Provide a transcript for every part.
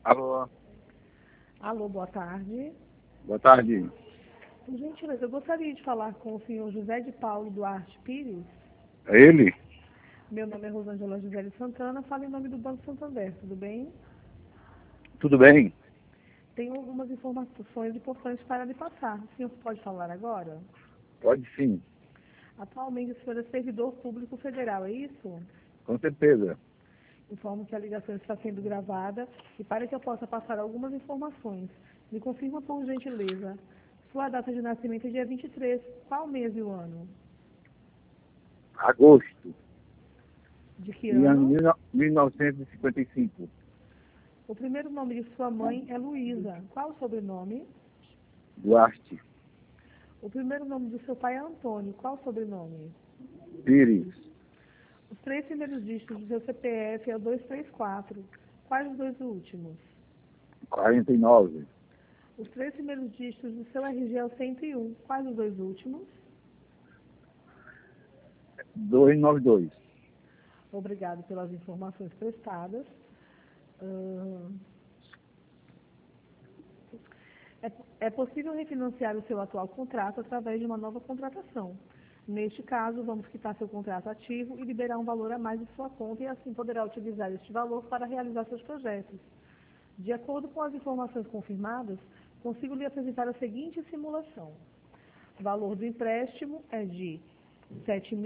Alô, Alô, boa tarde. boa tarde. Por gentileza, eu gostaria de falar com o senhor José de Paulo Duarte Pires. É ele? Meu nome é Rosângela José de Santana, falo em nome do Banco Santander, tudo bem? Tudo bem? Tenho algumas informações importantes para lhe passar. O senhor pode falar agora? Pode sim, Atualmente o senhor é servidor público federal, é isso? com certeza. Informo que a ligação está sendo gravada e para que eu possa passar algumas informações, me confirma por gentileza. Sua data de nascimento é dia 23. Qual mês e o ano? Agosto De que de ano ano? 1955. O primeiro nome de sua mãe é Luísa. Qual o sobrenome? Duarte, O primeiro nome do seu pai é Antônio. Qual o sobrenome? Pires, Os três primeiros dígitos do seu CPF é o 234. Quais os dois últimos? 49, Os três primeiros dígitos do seu RG é o 101. Quais os dois últimos? 292. Obrigado pelas informações prestadas. É possível refinanciar o seu atual contrato através de uma nova contratação. Neste caso, vamos quitar seu contrato ativo e liberar um valor a mais de sua conta e assim poderá utilizar este valor para realizar seus projetos. De acordo com as informações confirmadas, consigo lhe apresentar a seguinte simulação. O valor do empréstimo é de R$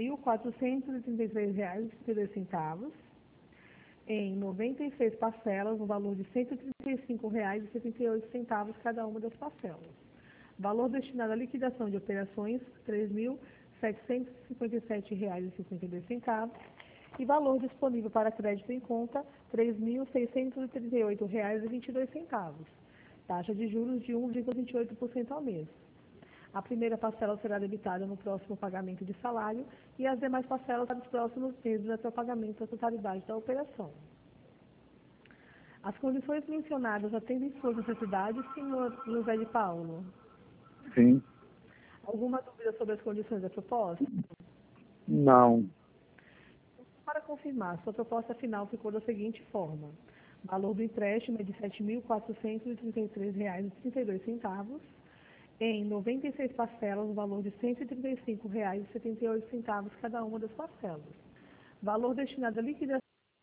7.433,32 em 96 parcelas, no valor de R$ 135,78 cada uma das parcelas. Valor destinado à liquidação de operações, R$ 3.757,52. E valor disponível para crédito em conta, R$ 3.638,22. Taxa de juros de 1,28% ao mês. A primeira parcela será debitada no próximo pagamento de salário e as demais parcelas para os próximos meses até o pagamento da totalidade da operação. As condições mencionadas atendem suas necessidades, senhor José de Paulo? Sim, Alguma dúvida sobre as condições da proposta? não. Para confirmar, sua proposta final ficou da seguinte forma. O valor do empréstimo é de R$ 7.433,32 em 96 parcelas, no valor de R$ 135,78 cada uma das parcelas. Valor destinado à liquidação.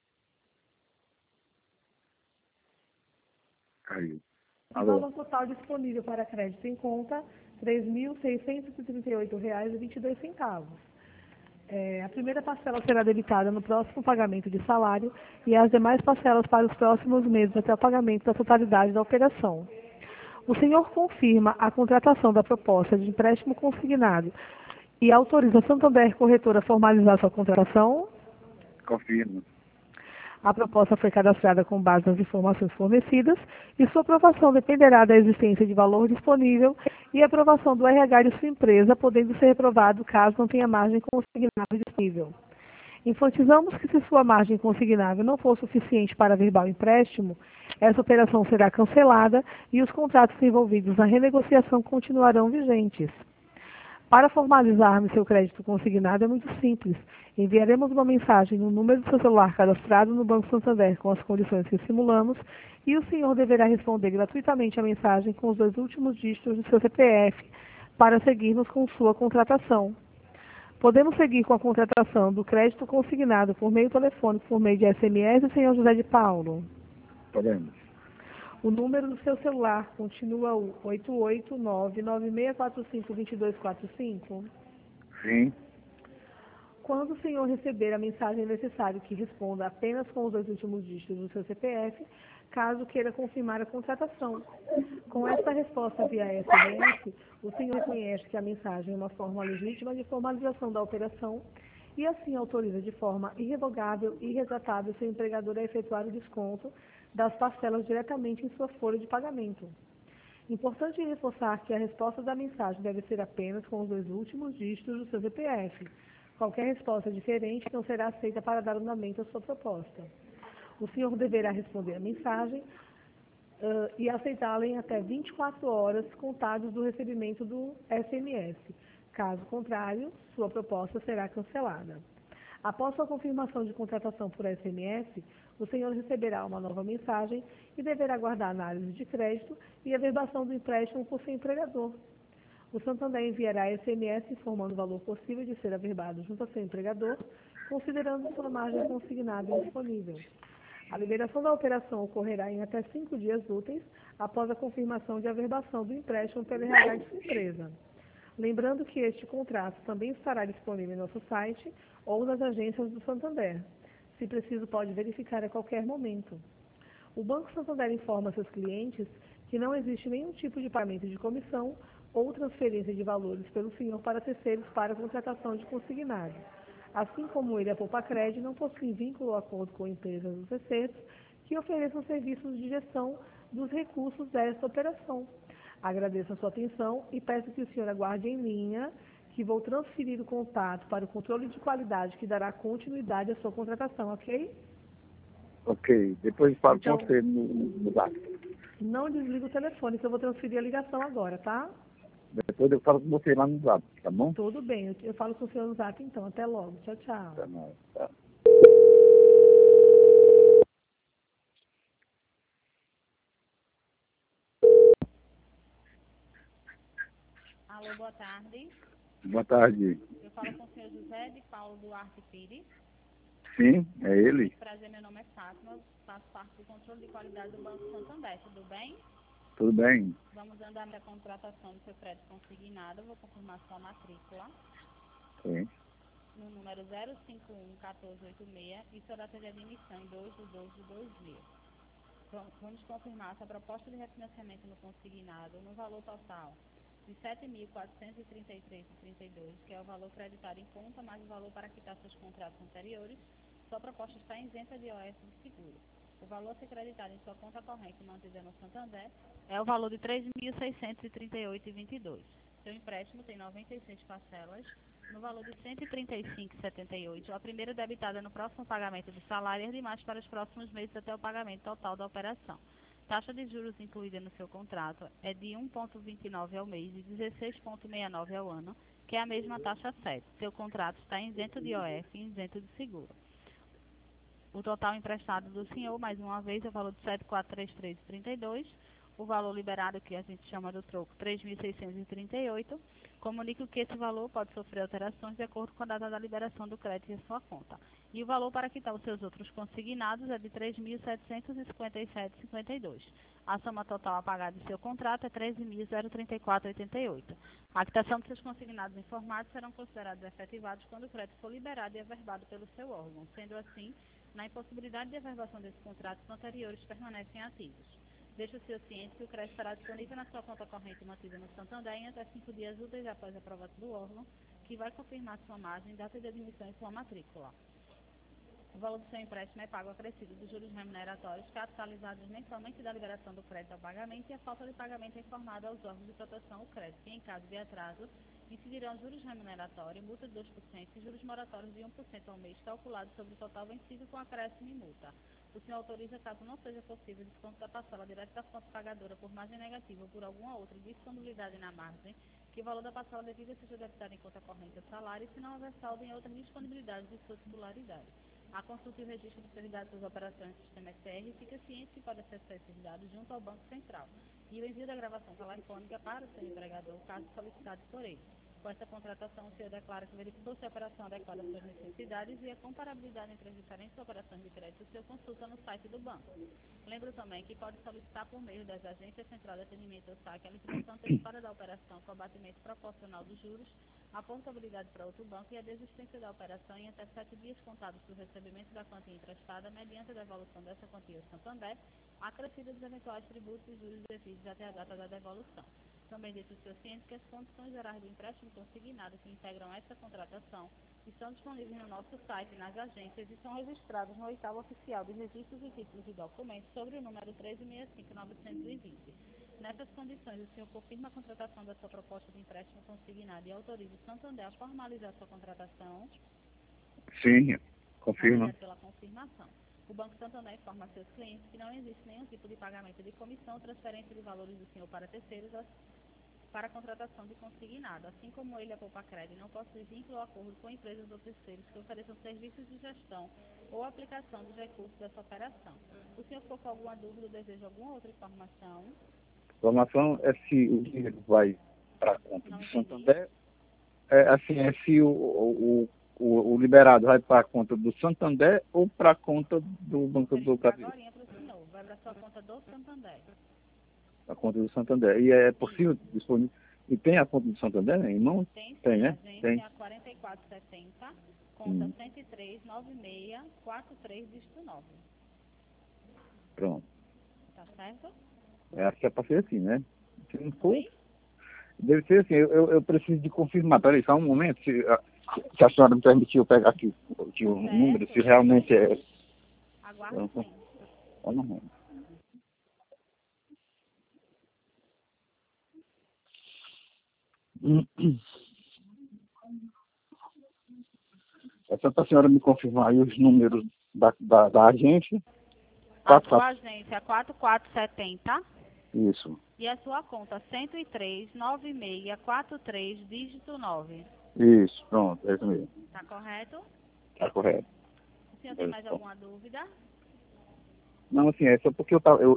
Caiu. E Alô, valor total disponível para crédito em conta, R$ 3.638,22. A primeira parcela será debitada no próximo pagamento de salário e as demais parcelas para os próximos meses até o pagamento da totalidade da operação. O senhor confirma a contratação da proposta de empréstimo consignado e autoriza a Santander Corretora a formalizar sua contratação? confirmo. A proposta foi cadastrada com base nas informações fornecidas e sua aprovação dependerá da existência de valor disponível e aprovação do RH de sua empresa, podendo ser reprovado caso não tenha margem consignável disponível. Enfatizamos que se sua margem consignável não for suficiente para averbar o empréstimo, essa operação será cancelada e os contratos envolvidos na renegociação continuarão vigentes. Para formalizarmos seu crédito consignado é muito simples. Enviaremos uma mensagem no número do seu celular cadastrado no Banco Santander com as condições que simulamos e o senhor deverá responder gratuitamente a mensagem com os dois últimos dígitos do seu CPF para seguirmos com sua contratação. Podemos seguir com a contratação do crédito consignado por meio telefônico, por meio de SMS, senhor José de Paulo. Podemos. O número do seu celular continua o 889-9645-2245. Sim, Quando o senhor receber a mensagem, é necessário que responda apenas com os dois últimos dígitos do seu CPF, caso queira confirmar a contratação. Com esta resposta via SMS, o senhor reconhece que a mensagem é uma forma legítima de formalização da operação e assim autoriza de forma irrevogável e irretratável seu empregador a efetuar o desconto das parcelas diretamente em sua folha de pagamento. Importante reforçar que a resposta da mensagem deve ser apenas com os dois últimos dígitos do seu CPF. Qualquer resposta diferente não será aceita para dar andamento à sua proposta. O senhor deverá responder a mensagem e aceitá-la em até 24 horas contados do recebimento do SMS. Caso contrário, sua proposta será cancelada. Após sua confirmação de contratação por SMS, O senhor receberá uma nova mensagem e deverá aguardar a análise de crédito e a verbação do empréstimo por seu empregador. O Santander enviará SMS informando o valor possível de ser averbado junto ao seu empregador, considerando sua margem consignada e disponível. A liberação da operação ocorrerá em até 5 dias úteis após a confirmação de averbação do empréstimo pela RH de sua empresa. Lembrando que este contrato também estará disponível em nosso site ou nas agências do Santander. Se preciso, pode verificar a qualquer momento. O Banco Santander informa seus clientes que não existe nenhum tipo de pagamento de comissão ou transferência de valores pelo senhor para terceiros para contratação de consignado. Assim como ele, a Poupa-Cred não possui vínculo ou acordo com empresas dos terceiros que ofereçam serviços de gestão dos recursos desta operação. Agradeço a sua atenção e peço que o senhor aguarde em linha, que vou transferir o contato para o controle de qualidade que dará continuidade à sua contratação, ok? Ok. Depois eu falo Então, com você no zap. não desliga o telefone, que eu vou transferir a ligação agora, tá? Depois eu falo com você lá no zap, tá bom? Tudo bem, eu falo com o senhor no zap então. Até logo. Tchau, tchau. Tá bom. Tá. Alô, boa tarde. Boa tarde. Eu falo com o senhor José de Paulo Duarte Pires. Sim, é ele? Muito prazer, meu nome é Fátima, faço parte do controle de qualidade do Banco Santander, tudo bem? Tudo bem? Vamos andar na contratação do seu crédito consignado, eu vou confirmar sua matrícula Sim. no número 051-1486 e sua data de admissão em 2/12/2000. Vamos confirmar sua proposta de refinanciamento no consignado no valor total de R$ 7.433,32, que é o valor creditado em conta, mais o valor para quitar seus contratos anteriores. Sua proposta está isenta de OS de seguro. O valor a ser creditado em sua conta corrente mantida no Santander é o valor de R$ 3.638,22. Seu empréstimo tem 96 parcelas, no valor de R$ 135,78. A primeira debitada no próximo pagamento do salário e as demais para os próximos meses até o pagamento total da operação. Taxa de juros incluída no seu contrato é de 1,29 ao mês e 16,69 ao ano, que é a mesma taxa 7. Seu contrato está isento de OF e isento de seguro. O total emprestado do senhor, mais uma vez, é o valor de R$ 7.433,32. O valor liberado, que a gente chama do troco, R$ 3.638. Comunico que esse valor pode sofrer alterações de acordo com a data da liberação do crédito em sua conta. E o valor para quitar os seus outros consignados é de R$ 3.757,52. A soma total a pagar de seu contrato é R$ 13.034,88. A quitação dos seus consignados informados serão considerados efetivados quando o crédito for liberado e averbado pelo seu órgão. Sendo assim, na impossibilidade de averbação desses contratos anteriores permanecem ativos. Deixe o senhor ciente que o crédito estará disponível na sua conta corrente mantida no Santander em até 5 dias úteis após a aprovação do órgão, que vai confirmar sua margem, data de admissão e sua matrícula. O valor do seu empréstimo é pago acrescido dos juros remuneratórios capitalizados mensalmente da liberação do crédito ao pagamento, e a falta de pagamento é informada aos órgãos de proteção ao crédito, que, em caso de atraso, incidirão juros remuneratórios, multa de 2% e juros moratórios de 1% ao mês, calculados sobre o total vencido com acréscimo e multa. O senhor autoriza, caso não seja possível, desconto da parcela direto da fonte pagadora por margem negativa ou por alguma outra disponibilidade na margem, que o valor da parcela devida seja debitado em conta corrente ou salário, se não houver saldo em outra disponibilidade de sua titularidade. A consulta e o registro dos seus dados das operações do sistema SR, fica ciente que pode acessar esses dados junto ao Banco Central, e o envio da gravação telefônica para o seu empregador, caso solicitado por ele. Com esta contratação, o senhor declara que verificou se a operação adequada às suas necessidades e a comparabilidade entre as diferentes operações de crédito, o senhor consulta no site do banco. Lembro também que pode solicitar por meio das agências Central de Atendimento ou SAC a liquidação antecipada da operação com abatimento proporcional dos juros, a portabilidade para outro banco e a desistência da operação em até 7 dias contados do recebimento da quantia emprestada, mediante a devolução dessa quantia ao Santander, acrescida dos eventuais tributos e juros devidos até a data da devolução. Também deixo o senhor ciente que as condições gerais do empréstimo consignado que integram esta contratação estão disponíveis no nosso site e nas agências e são registradas no oitavo oficial de registros e títulos e documentos sobre o número 13.65920. Nessas condições, o senhor confirma a contratação da sua proposta de empréstimo consignado e autoriza o Santander a formalizar sua contratação? Sim, confirma. Obrigado pela confirmação. O Banco Santander informa a seus clientes que não existe nenhum tipo de pagamento de comissão ou transferência de valores do senhor para terceiros, para a contratação de consignado, assim como ele, a Poupacred, não possui vínculo ou acordo com empresas ou terceiros que ofereçam serviços de gestão ou aplicação dos recursos dessa operação. O senhor ficou com alguma dúvida ou deseja alguma outra informação? A informação é se o dinheiro vai para a conta Não do entendi. Santander, é se o liberado vai para a conta do Santander ou para a conta do Banco do Brasil. Agora para o senhor, vai para a sua conta do Santander. A conta do Santander. E é possível disponível. E tem a conta do Santander, né, irmão? Tem sim, Tem, né? agência Tem. 4470, conta 1039643 dígito 9. Pronto. Tá certo? Acho que é para ser assim, né? Se não for, Oi? deve ser assim. Eu preciso de confirmar. Peraí, só um momento. Se a senhora me permitiu pegar aqui o número, se realmente é. Aguardo sim. Ou não. É só para a senhora me confirmar aí os números da agência. A sua agência 4470 Isso. e a sua conta 1039643 dígito 9. Isso, pronto, é isso mesmo. Tá correto? Tá correto. O senhor tem mais alguma dúvida? Não, assim, é só porque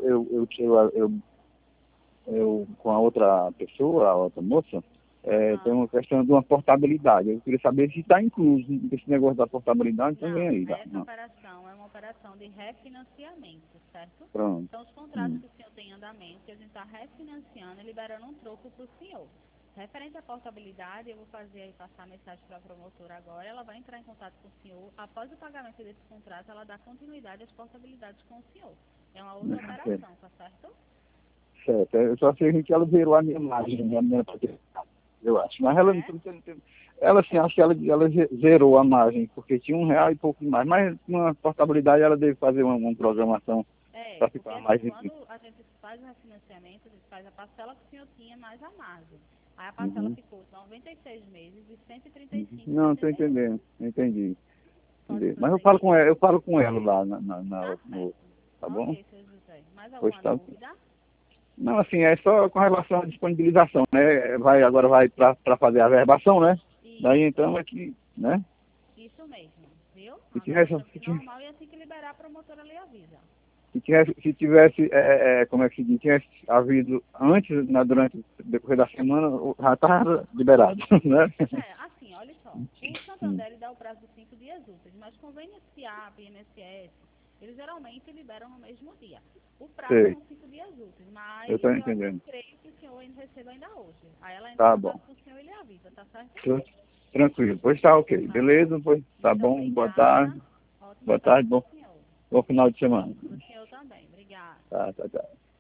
eu com a outra pessoa, a outra moça, tem uma questão de uma portabilidade. Eu queria saber se está incluso esse negócio da portabilidade também aí. Tá? Essa operação é uma operação de refinanciamento, certo? Pronto. Então, os contratos que o senhor tem em andamento, que a gente está refinanciando e liberando um troco para o senhor. Referente à portabilidade, eu vou fazer aí, passar a mensagem para a promotora agora. Ela vai entrar em contato com o senhor. Após o pagamento desse contrato, ela dá continuidade às portabilidades com o senhor. É uma outra operação, tá certo? Certo. Eu só sei que ela zerou a minha margem, eu acho. Mas ela assim, acho que ela zerou a margem, porque tinha R$1 e pouco mais. Mas na portabilidade ela deve fazer uma programação para ficar mais quando a gente faz o refinanciamento, a gente faz a parcela que o senhor tinha mais a margem. Aí a parcela ficou 96 meses e 135. Não, estou entendendo, entendi. Mas eu falo com ela lá tá bom? Ok, seu José. Mais alguma dúvida? Não, assim, é só com relação à disponibilização, né? Agora vai para fazer a verbação, né? Isso. Daí então é que, né? Isso mesmo, viu? Se tivesse, normal e assim que liberar, a promotora lhe avisa. se tivesse como é que se diz, tivesse havido antes, durante o decorrer da semana, já estava liberado, né? Assim, olha só. O Santander ele dá o prazo de 5 dias úteis, mas convênio SPA, INSS, eles geralmente liberam no mesmo dia. O prazo são 5 dias úteis, mas eu estou entendendo. creio que o senhor ainda receba ainda hoje. Aí ela Tá entra em bom. contato com o senhor e lhe avisa, tá certo? Tranquilo, pois tá ok. Beleza, pois tá bom, Obrigada. boa tarde. Boa tarde, bom final de semana. O senhor também, obrigada. Tá.